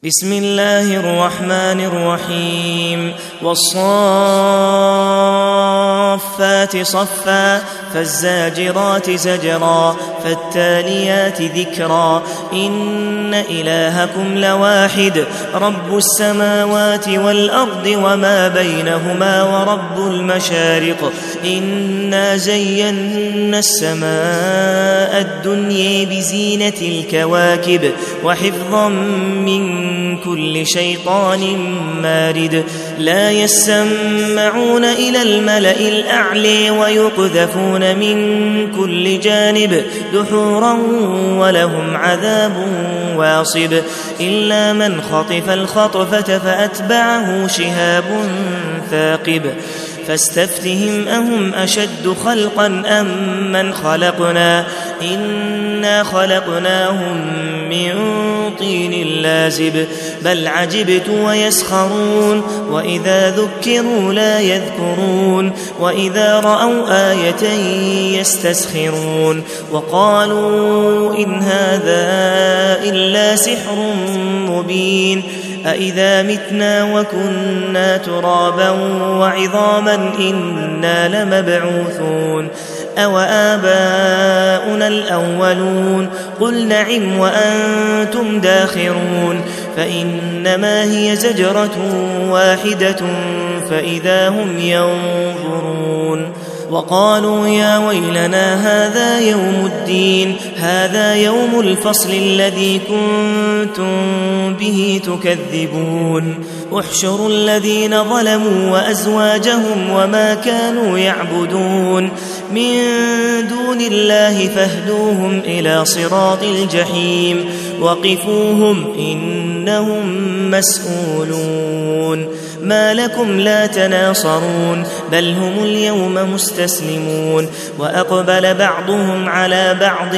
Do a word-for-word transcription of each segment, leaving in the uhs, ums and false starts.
بسم الله الرحمن الرحيم والصافات صفا فالزاجرات زجرا فالتاليات ذكرا إن إلهكم لواحد رب السماوات والأرض وما بينهما ورب المشارق إنا زينا السماء الدنيا بزينة الكواكب وحفظا من كل شيطان مارد لا يسمعون إلى الملأ الأعلى ويقذفون من كل جانب دحورا ولهم عذاب واصب إلا من خطف الخطفة فأتبعه شهاب ثاقب فاستفتهم أهم أشد خلقا أم من خلقنا إنا خلقناهم من طين لازب بل عجبت ويسخرون وإذا ذكروا لا يذكرون وإذا رأوا آية يستسخرون وقالوا إن هذا إلا سحر مبين أإذا متنا وكنا ترابا وعظاما إنا لمبعوثون أو آباؤنا الأولون قل نعم وأنتم داخرون فإنما هي زجرة واحدة فإذا هم ينظرون وقالوا يا ويلنا هذا يوم الدين هذا يوم الفصل الذي كنتم به تكذبون احشروا الذين ظلموا وأزواجهم وما كانوا يعبدون من دون الله فاهدوهم إلى صراط الجحيم وقفوهم إنهم مسؤولون ما لكم لا تناصرون بل هم اليوم مستسلمون وأقبل بعضهم على بعض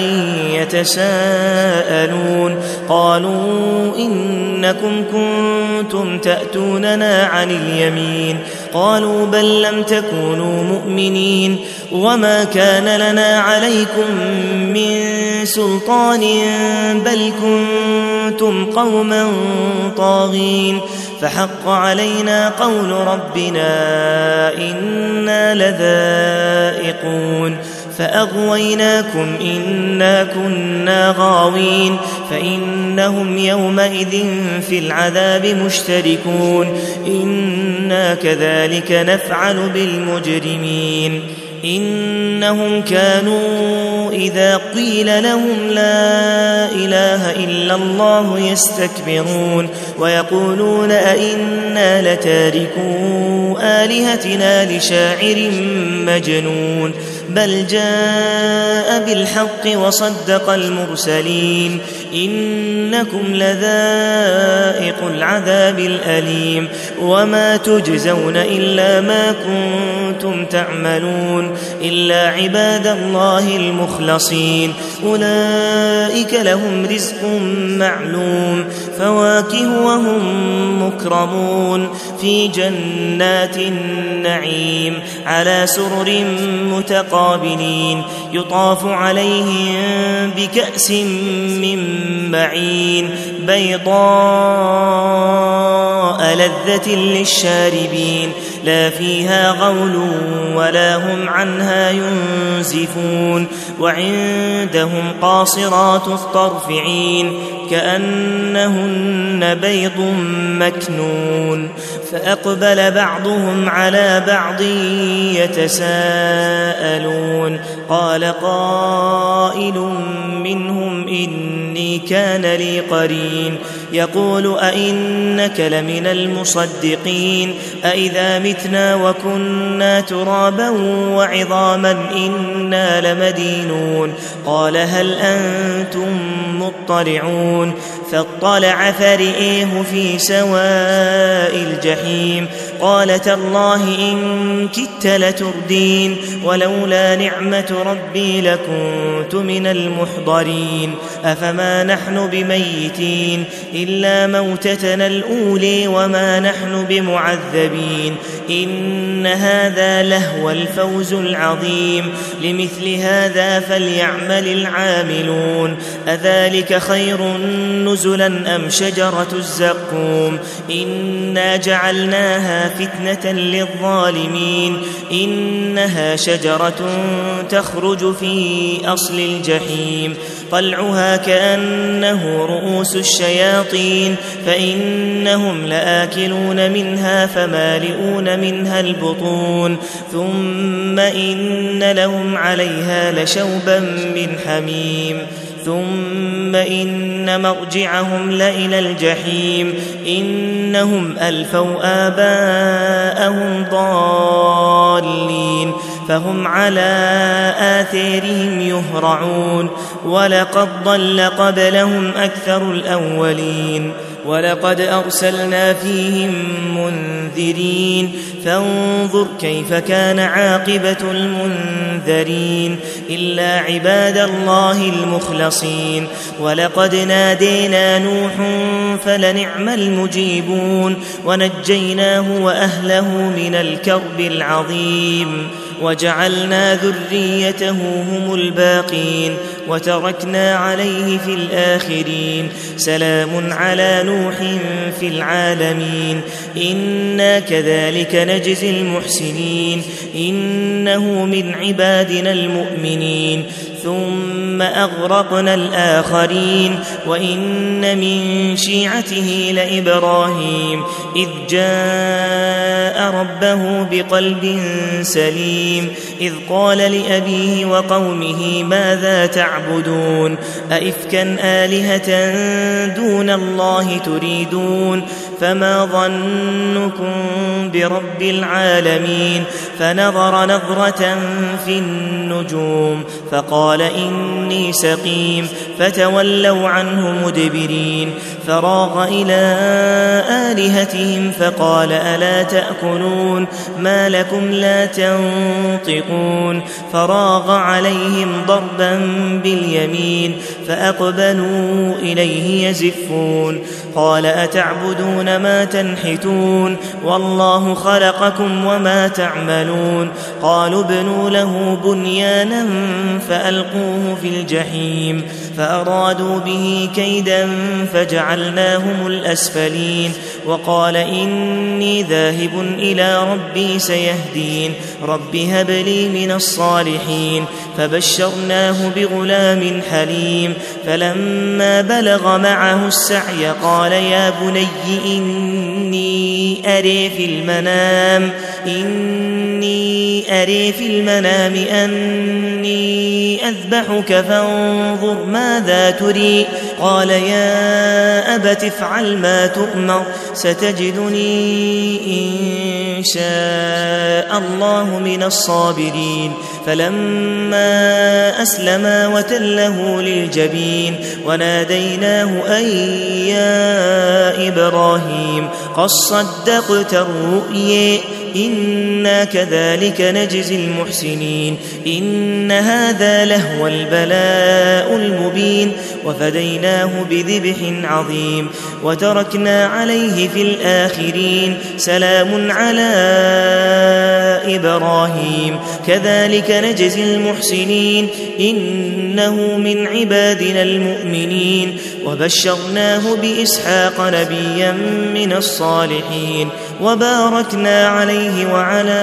يتساءلون قالوا إنكم كنتم تأتوننا عن اليمين قالوا بل لم تكونوا مؤمنين وما كان لنا عليكم من سلطان بل كنتم قوما طاغين فحق علينا قول ربنا إنا لذائقون فأغويناكم إنا كنا غاوين فإنهم يومئذ في العذاب مشتركون إنا كذلك نفعل بالمجرمين إنهم كانوا إذا قيل لهم لا إله إلا الله يستكبرون ويقولون أئنا لتاركو آلهتنا لشاعر مجنون بل جاء بالحق وصدق المرسلين إنكم لذائق العذاب الأليم وما تجزون إلا ما كنتم تعملون إلا عباد الله المخلصين أولئك لهم رزق معلوم فواكه وهم مكرمون في جنات النعيم على سرر متقابلين يطاف عليهم بكأس من معين بيضاء لذة للشاربين لا فيها غول ولا هم عنها ينزفون وعندهم قاصرات الطرف عين كأنهن بيض مكنون فأقبل بعضهم على بعض يتساءلون قال قائل منهم إني كان لي قرين يقول أئنك لمن المصدقين أئذا متنا وكنا ترابا وعظاما إنا لمدينون قال هل أنتم مطلعون فاطلع فرئيه في سواء الجحيم قال تالله إن كدت لتردين ولولا نعمة ربي لكنت من المحضرين أفما نحن بميتين إلا موتتنا الأولي وما نحن بمعذبين إن هذا لهو الفوز العظيم لمثل هذا فليعمل العاملون أذلك خير نزلا أم شجرة الزقوم إنا جعلناها فتنة للظالمين إنها شجرة تخرج في أصل الجحيم طلعها كأنه رؤوس الشياطين فإنهم لآكلون منها فمالئون منها البطون ثم إن لهم عليها لشوبا من حميم ثم إن مرجعهم لإلى الجحيم إنهم ألفوا آباءهم ضالين فهم على آثارهم يهرعون ولقد ضل قبلهم أكثر الأولين ولقد أرسلنا فيهم منذرين فانظر كيف كان عاقبة المنذرين إلا عباد الله المخلصين ولقد نادينا نوح فلنعم المجيبون ونجيناه وأهله من الكرب العظيم وجعلنا ذريته هم الباقين وتركنا عليه في الآخرين سلام على نوح في العالمين إنا كذلك نجزي المحسنين إنه من عبادنا المؤمنين ثم أغرقنا الآخرين وإن من شيعته لإبراهيم إذ جاء ربه بقلب سليم إذ قال لأبيه وقومه ماذا تعبدون أئفكا آلهة دون الله تريدون فما ظنكم برب العالمين فنظر نظرة في النجوم فقال إني سقيم فتولوا عنه مدبرين فراغ إلى آلهتهم فقال ألا تأكلون ما لكم لا تنطقون فراغ عليهم ضربا باليمين فأقبلوا إليه يزفون قال أتعبدون ما تنحتون والله خلقكم وما تعملون قالوا ابنوا له بنيانا فألقوه في الجحيم فأرادوا به كيدا فجعلناهم الأسفلين وقال إني ذاهب إلى ربي سيهدين رب هب لي من الصالحين فبشرناه بغلام حليم فلما بلغ معه السعي قال يا بني إني أري في المنام إني أري في المنام أني أذبحك فانظر ماذا تري قال يا أبت افعل ما تؤمر ستجدني إن شاء الله من الصابرين فلما أسلما وتله للجبين وناديناه أن يا إبراهيم قد صدقت الرؤيا إنا كذلك نجزي المحسنين إن هذا لهو البلاء المبين وفديناه بذبح عظيم وتركنا عليه في الآخرين سلام على إبراهيم كذلك نجزي المحسنين إنه من عبادنا المؤمنين وبشرناه بإسحاق نبيا من الصالحين وباركنا عليه وعلى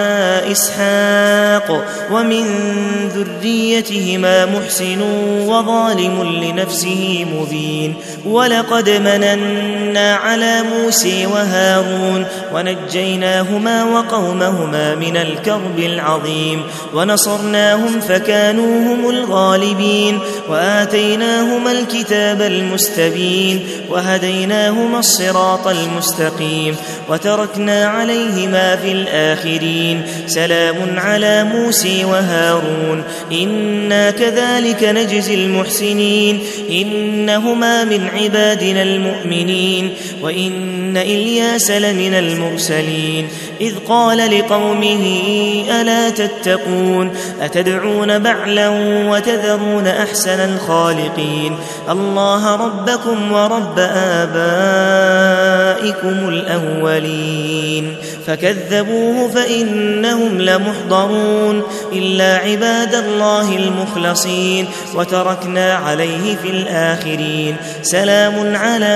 إسحاق ومن ذريتهما محسن وظالم لنفسه مبين ولقد مننا على موسى وهارون ونجيناهما وقومهما من الكرب العظيم ونصرناهم فكانوا هم الغالبين وآتيناهما الكتاب المستبين وهديناهما الصراط المستقيم وتركنا عليهما في الآخرين سلام على موسى وهارون إنا كذلك نجزي المحسنين إنهما من عبادنا المؤمنين وإن إلياس لمن المرسلين إذ قال لقومه ألا تتقون أتدعون بعلا وتذرون أحسن الخالقين الله ربكم ورب آبائكم الأولين فكذبوه فإنهم لمحضرون إلا عباد الله المخلصين وتركنا عليه في الآخرين سلام على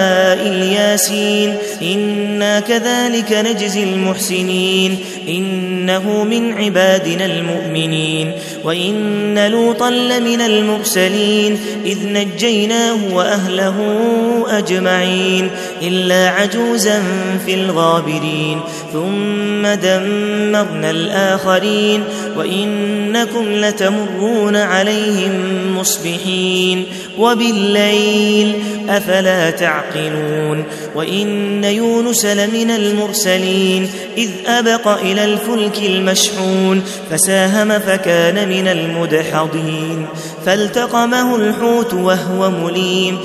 الياسين إنا كذلك نجزي المحسنين إنه من عبادنا المؤمنين وإن لوطا لمن المرسلين إذ نجيناه وأهله أجمعين إلا عجوزا في الغابرين ثم دمرنا الآخرين وإنكم لتمرون عليهم مصبحين وبالليل أفلا تعقلون وإن يونس لمن المرسلين إذ أبق إلى الفلك المشحون فساهم فكان من المدحضين فالتقمه الحوت وهو مليم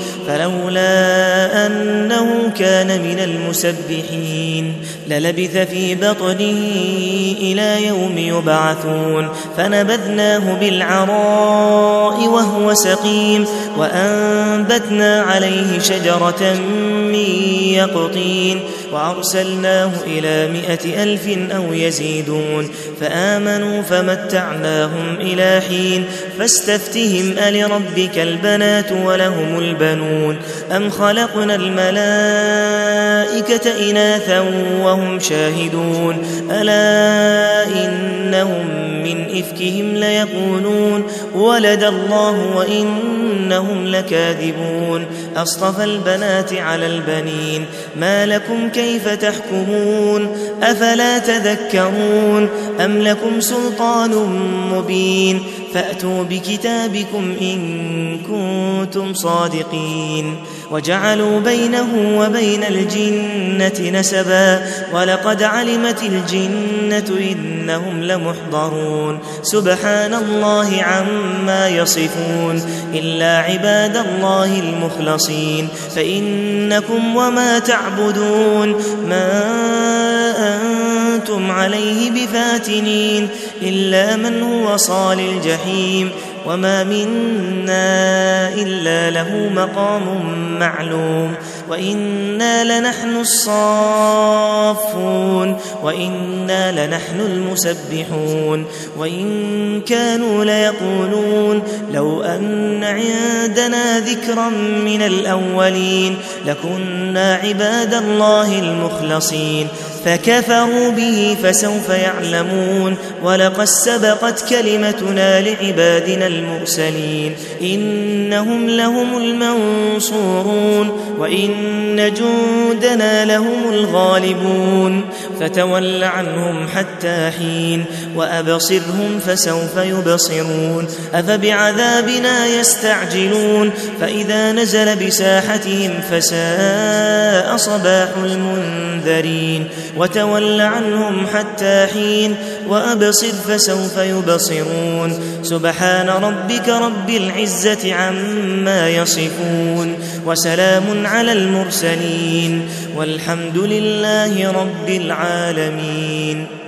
فلولا أنه كان من المسبحين للبث في بطنه إلى يوم يبعثون فنبذناه بالعراء وهو سقيم وأنبتنا عليه شجرة من يقطين وأرسلناه إلى مائة ألف أو يزيدون فآمنوا فمتعناهم إلى حين فاستفتهم ألربك البنات ولهم البنون أم خلقنا الملائكة إناثا وهم شاهدون ألا إنهم من إفكهم ليقولون ولد الله وإنهم لكاذبون أصطفى البنات على البنين ما لكم كيف تحكمون أفلا تذكرون أم لكم سلطان مبين فأتوا بكتابكم إن كنتم صادقين وجعلوا بينه وبين الجنة نسبا ولقد علمت الجنة إنهم لمحضرون سبحان الله عما يصفون إلا عباد الله المخلصين فإنكم وما تعبدون ما أنتم عليه بفاتنين إلا من هو صال الجحيم وما منا إلا له مقام معلوم وإنا لنحن الصافون وإنا لنحن المسبحون وإن كانوا ليقولون لو أن عندنا ذكرا من الأولين لكنا عباد الله المخلصين فكفروا به فسوف يعلمون ولقد سبقت كلمتنا لعبادنا المرسلين إنهم لهم المنصورون وإن جندنا لهم الغالبون فتول عنهم حتى حين وأبصرهم فسوف يبصرون أفبعذابنا يستعجلون فإذا نزل بساحتهم فساء صباح المنذرين وتول عنهم حتى حين وأبصر فسوف يبصرون سبحان ربك رب العزة عما يصفون وسلام على المرسلين والحمد لله رب العالمين.